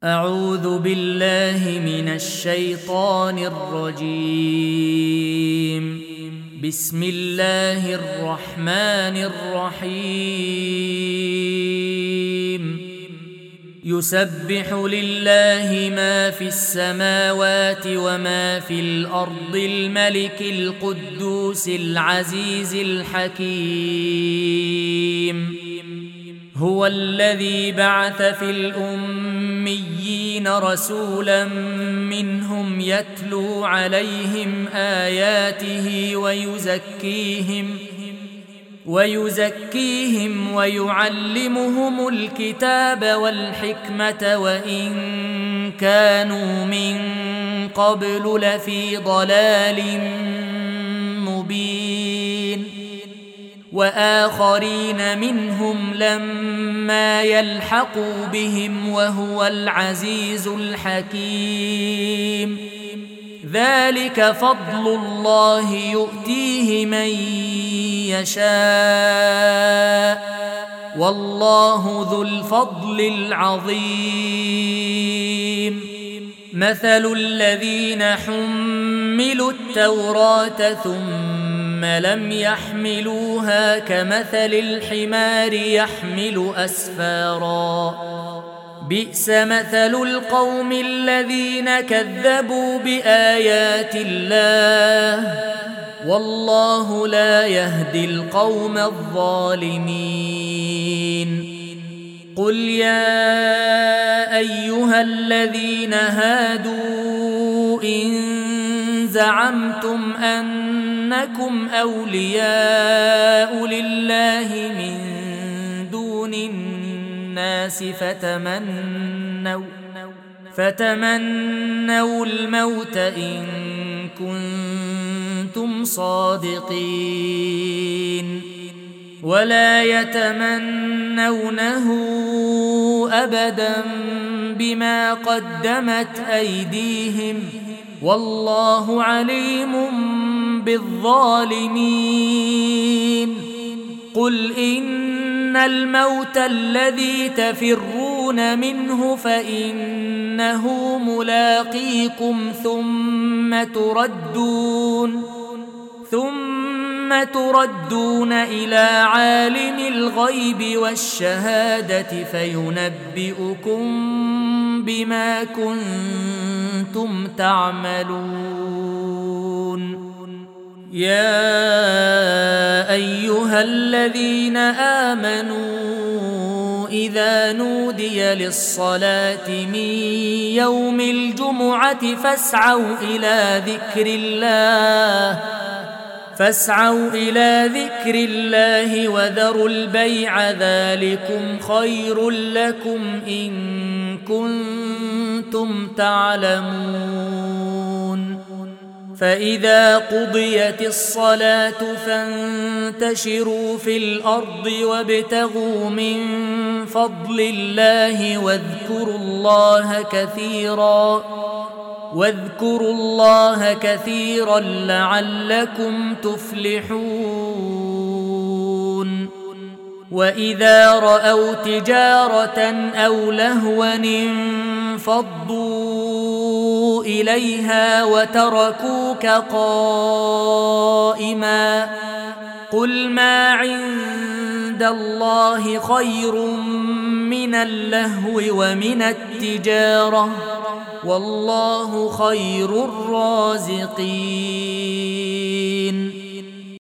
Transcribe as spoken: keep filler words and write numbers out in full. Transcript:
أعوذ بالله من الشيطان الرجيم. بسم الله الرحمن الرحيم. يسبح لله ما في السماوات وما في الأرض الملك القدوس العزيز الحكيم. هو الذي بعث في الأميين رسولا منهم يتلو عليهم آياته ويزكيهم ويزكيهم ويعلمهم الكتاب والحكمة وإن كانوا من قبل لفي ضلال مبين. وآخرين منهم لما يلحقوا بهم وهو العزيز الحكيم. ذلك فضل الله يؤتيه من يشاء والله ذو الفضل العظيم. مثل الذين حملوا التوراة ثم لم يحملوها كمثل الحمار يحمل أسفارا. بئس مثل القوم الذين كذبوا بآيات الله والله لا يهدي القوم الظالمين. قل يا أيها الذين هادوا إن زعمتم أنكم أولياء لله من دون الناس فتمنوا فتمنوا الموت إن كنتم صادقين ولا يتمنونه أبدا بما قدمت أيديهم والله عليم بالظالمين. قل إن الموت الذي تفرون منه فإنه ملاقيكم ثم تردون ثم تردون إلى عالم الغيب والشهادة فينبئكم بما كنتم تعملون. يا أيها الذين آمنوا إذا نودي للصلاة من يوم الجمعة فاسعوا إلى ذكر الله فاسعوا إلى ذكر الله وذروا البيع ذلكم خير لكم إن كنتم تعلمون. فإذا قضيت الصلاة فانتشروا في الأرض وابتغوا من فضل الله واذكروا الله كثيرا واذكروا الله كثيرا لعلكم تفلحون. وإذا رأوا تجارة أو لهوا انفضوا إليها وتركوك قائما. قل ما عند الله خير من اللهو ومن التجارة والله خير الرازقين.